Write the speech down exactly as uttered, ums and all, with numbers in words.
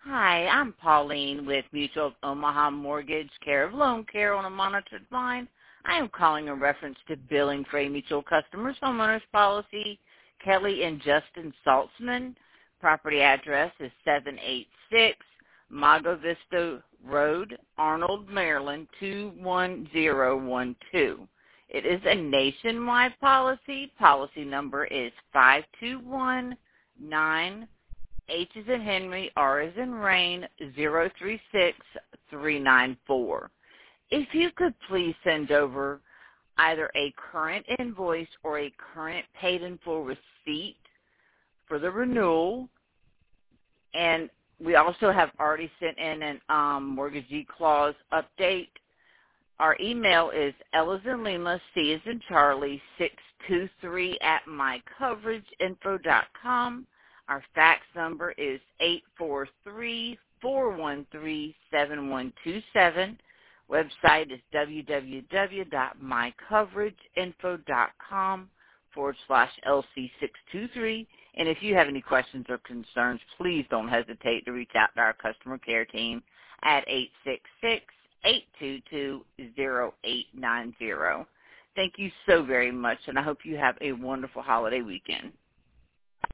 Hi, I'm Pauline with Mutual of Omaha Mortgage Care of Loan Care on a monitored line. I am calling in reference to billing for a mutual customer's homeowner's policy, Kelly and Justin Saltzman. Property address is seven eight six Mago Vista Road, Arnold, Maryland, two one zero one two. It is a nationwide policy. Policy number is five two one nine H is in Henry, R is in Rain, zero three six three nine four. If you could please send over either a current invoice or a current paid in full receipt for the renewal. And we also have already sent in an um, mortgagee clause update. Our email is L as in Lima, C as in Charlie, six two three at my coverage info dot com. Our fax number is eight four three, four one three, seven one two seven. Website is w w w dot my coverage info dot com forward slash L C six two three. And if you have any questions or concerns, please don't hesitate to reach out to our customer care team at eight six six, eight two two, zero eight nine zero. Thank you so very much, and I hope you have a wonderful holiday weekend.